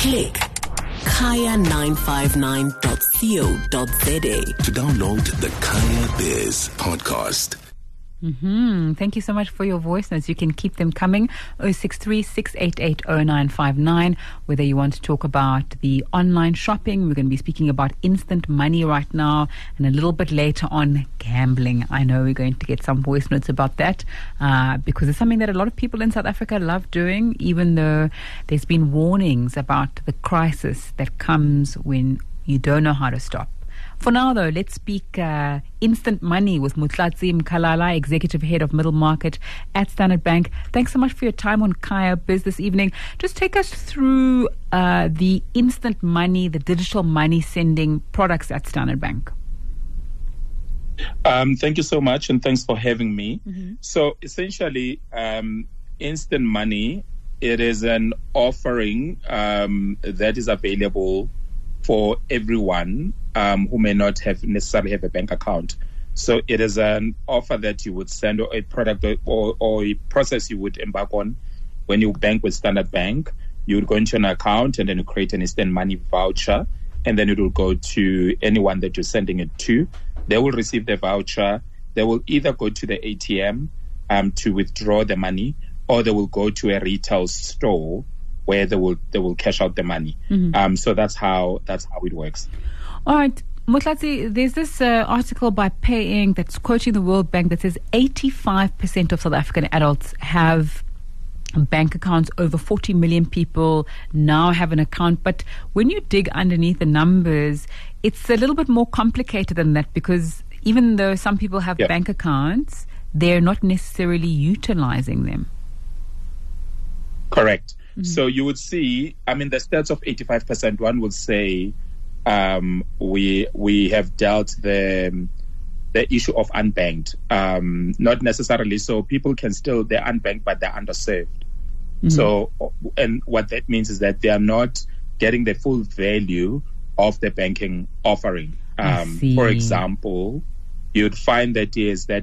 Click kaya959.co.za to download the Kaya Biz podcast. Thank you so much for your voice notes. You can keep them coming. 063-688-0959. Whether you want to talk about the online shopping, we're going to be speaking about instant money right now, and a little bit later on, gambling. I know we're going to get some voice notes about that because it's something that a lot of people in South Africa love doing, even though there's been warnings about the crisis that comes when you don't know how to stop. For now, though, let's speak instant money with Motlatsi Mkhalala, Executive Head of Middle Market at Standard Bank. Thanks so much for your time on Kaya Biz this evening. Just take us through the instant money, the digital money sending products at Standard Bank. Thank you so much, and thanks for having me. So essentially, instant money, it is an offering that is available for everyone who may not necessarily have a bank account. So it is an offer that you would send, or a product or a process you would embark on when you bank with Standard Bank. You would go into an account and then you create an instant money voucher, and then it will go to anyone that you're sending it to. They will receive the voucher. They will either go to the ATM to withdraw the money, or they will go to a retail store where they will cash out the money. So that's how it works. All right, Motlatsi, there's this article by Pay Inc. that's quoting the World Bank that says 85% of South African adults have bank accounts. Over 40 million people now have an account. But when you dig underneath the numbers, it's a little bit more complicated than that, because even though some people have bank accounts, they're not necessarily utilizing them. Correct. So you would see, the stats of 85%, one would say we have dealt the issue of unbanked. Not necessarily. So people can still, they're unbanked, but they're underserved. So, and what that means is that they are not getting the full value of the banking offering. For example, you'd find that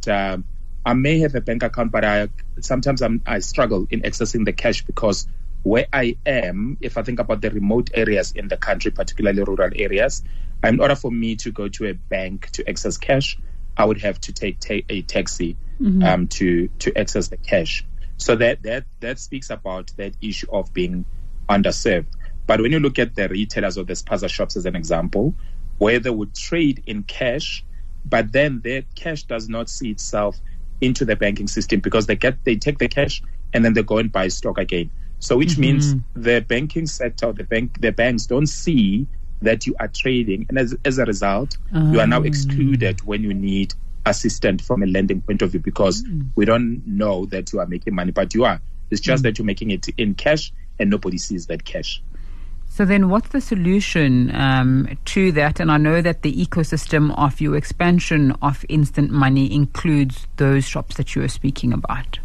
I may have a bank account, but sometimes I struggle in accessing the cash, because where I am, if I think about the remote areas in the country, particularly rural areas, in order for me to go to a bank to access cash, I would have to take a taxi to access the cash. So that speaks about that issue of being underserved. But when you look at the retailers or the spaza shops as an example, where they would trade in cash, but then their cash does not see itself into the banking system, because they take the cash and then they go and buy stock again. So which means the banking sector, the banks don't see that you are trading, and as a result, you are now excluded when you need assistance from a lending point of view, because we don't know that you are making money, but you are. It's just that you're making it in cash and nobody sees that cash. So then what's the solution to that? And I know that the ecosystem of your expansion of instant money includes those shops that you were speaking about.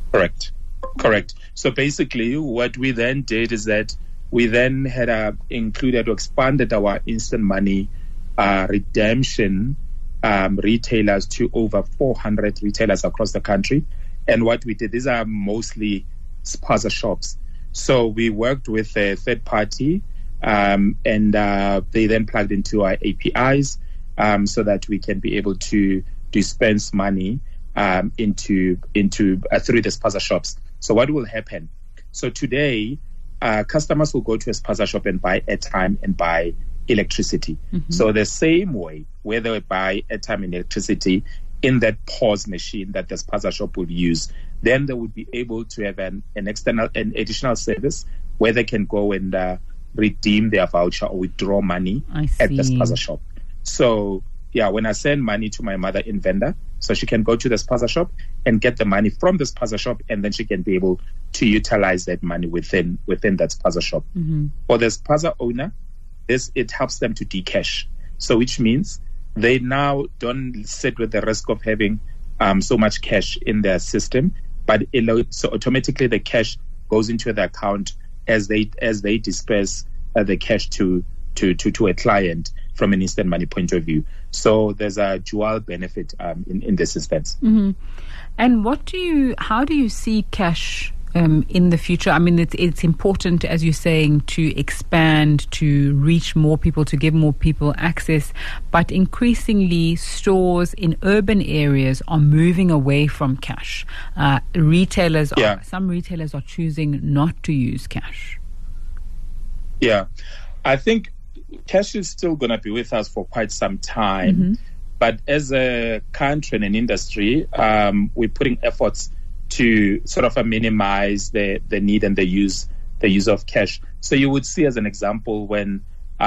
Correct. So basically what we then did is that we then had included or expanded our instant money redemption retailers to over 400 retailers across the country. And what we did, these are mostly spaza shops. So we worked with a third party and they then plugged into our APIs so that we can be able to dispense money into through the spaza shops. So what will happen? So today, customers will go to a spaza shop and buy airtime and buy electricity. So the same way, where they would buy airtime and electricity in that POS machine that the spaza shop would use, then they would be able to have an additional service where they can go and redeem their voucher or withdraw money at the spaza shop. So when I send money to my mother in Venda, so she can go to the spaza shop and get the money from the spaza shop, and then she can be able to utilize that money within that spaza shop. For the spaza owner, it helps them to decash. So which means they now don't sit with the risk of having so much cash in their system, but so automatically the cash goes into the account as they disperse the cash to a client from an instant money point of view. So there's a dual benefit in this instance. And how do you see cash in the future? I mean, it's important, as you're saying, to expand, to reach more people, to give more people access. But increasingly, stores in urban areas are moving away from cash. Some retailers are choosing not to use cash. Yeah, I think cash is still going to be with us for quite some time. Mm-hmm. But as a country and an industry, we're putting efforts to sort of minimize the need and the use of cash. So you would see, as an example, when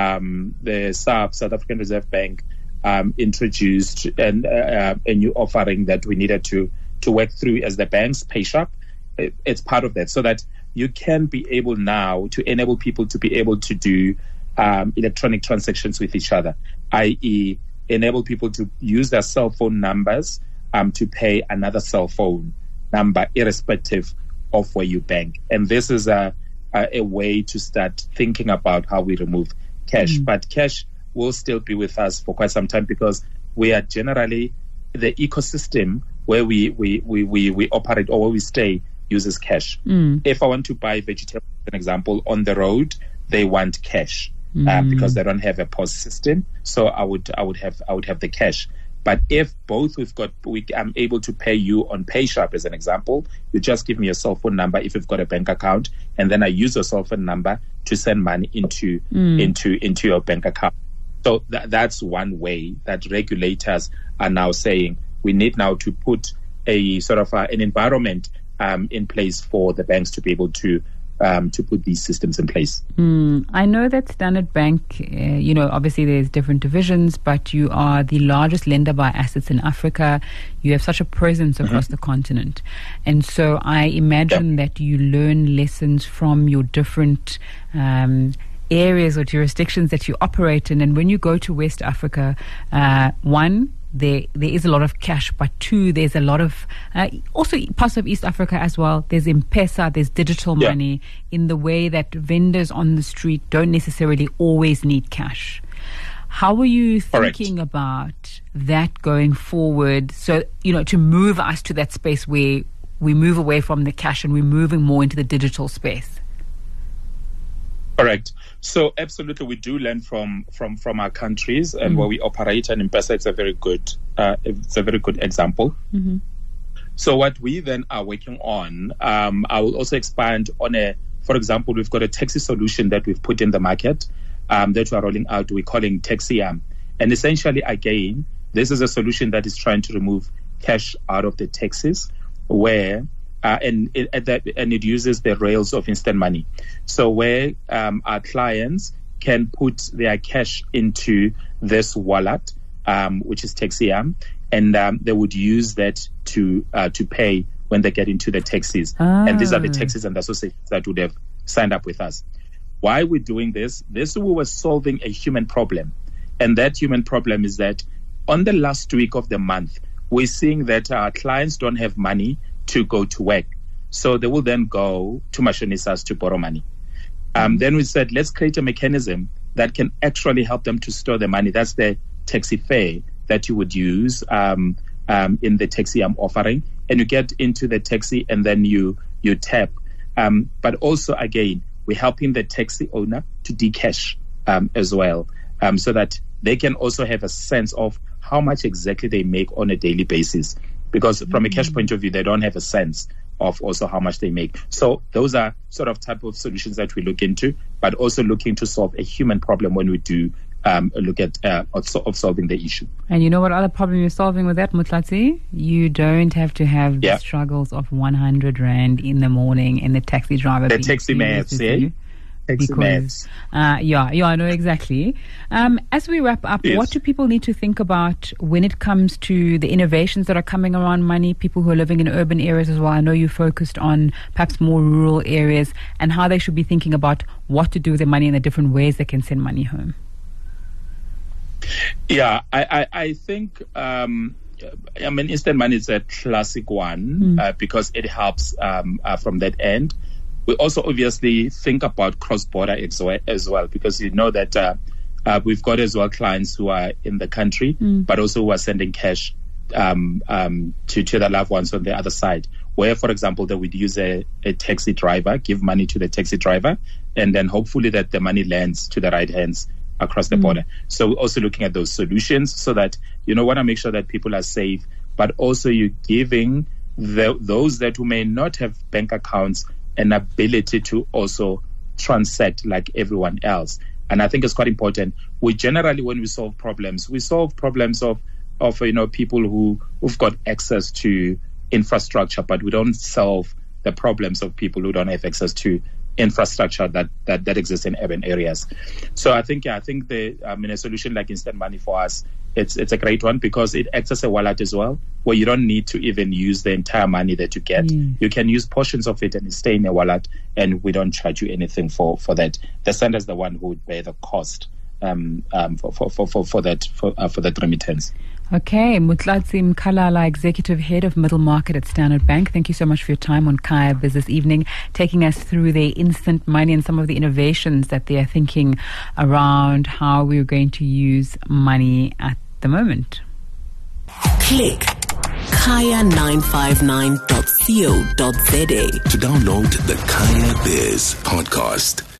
the South African Reserve Bank introduced a new offering that we needed to work through as the banks PayShap. It's part of that, so that you can be able now to enable people to be able to do electronic transactions with each other, i.e. enable people to use their cell phone numbers to pay another cell phone number, irrespective of where you bank. And this is a way to start thinking about how we remove cash. Mm-hmm. But cash will still be with us for quite some time, because we are generally the ecosystem where we operate or where we stay uses cash. If I want to buy vegetables, for example, on the road, they want cash because they don't have a POS system. So I would have the cash. But if both I'm able to pay you on PayShap, as an example, you just give me your cell phone number if you've got a bank account, and then I use your cell phone number to send money into your bank account. So that's one way that regulators are now saying we need now to put a sort of an environment in place for the banks to be able to put these systems in place. I know that Standard Bank, obviously there's different divisions, but you are the largest lender by assets in Africa. You have such a presence across the continent. And so I imagine that you learn lessons from your different areas or jurisdictions that you operate in. And when you go to West Africa, one, there is a lot of cash, but two, there's a lot of also parts of East Africa as well. There's M-Pesa, there's digital money, in the way that vendors on the street don't necessarily always need cash. How are you thinking about that going forward? So, to move us to that space where we move away from the cash and we're moving more into the digital space. Correct. So absolutely, we do learn from our countries and where we operate, and M-Pesa is a very good example. Mm-hmm. So what we then are working on, I will also expand on for example, we've got a taxi solution that we've put in the market that we are rolling out. We're calling Taxiam, and essentially, again, this is a solution that is trying to remove cash out of the taxis, where and it uses the rails of instant money. So where our clients can put their cash into this wallet, which is Taxiam, and they would use that to pay when they get into the taxis. And these are the taxis and the associations that would have signed up with us. Why we're doing this? We were solving a human problem. And that human problem is that on the last week of the month, we're seeing that our clients don't have money to go to work. So they will then go to Mashonisas to borrow money. Then we said, let's create a mechanism that can actually help them to store the money. That's the taxi fare that you would use in the Taxiam offering. And you get into the taxi and then you tap. But also, again, we're helping the taxi owner to decash as well, so that they can also have a sense of how much exactly they make on a daily basis. Because from a cash point of view, they don't have a sense of also how much they make. So those are sort of type of solutions that we look into, but also looking to solve a human problem when we do look at of solving the issue. And you know what other problem you're solving with that, Mutlatsi? You don't have to have the struggles of 100 Rand in the morning and the taxi driver. The taxi maths, Because, I know exactly. As we wrap up, what do people need to think about when it comes to the innovations that are coming around money, people who are living in urban areas as well? I know you focused on perhaps more rural areas, and how they should be thinking about what to do with their money and the different ways they can send money home. Yeah, I think, instant money is a classic one because it helps from that end. We also obviously think about cross-border as well, because you know that we've got as well clients who are in the country, but also who are sending cash to their loved ones on the other side. where, for example, they would use a taxi driver, give money to the taxi driver, and then hopefully that the money lands to the right hands across the border. So also looking at those solutions so that, want to make sure that people are safe, but also you're giving those that who may not have bank accounts an ability to also transact like everyone else. And I think it's quite important. We generally, when we solve problems of people who've got access to infrastructure, but we don't solve the problems of people who don't have access to infrastructure that exists in urban areas. So I think a solution like instant money for us, it's a great one because it acts as a wallet as well, where you don't need to even use the entire money that you get. You can use portions of it and it stay in a wallet, and we don't charge you anything for that. The sender is the one who would bear the cost for that remittance. Okay, Mutlatsi Mkhalala, Executive Head of Middle Market at Standard Bank. Thank you so much for your time on Kaya Biz this evening, taking us through the instant money and some of the innovations that they are thinking around how we're going to use money at the moment. Click kaya959.co.za to download the Kaya Biz podcast.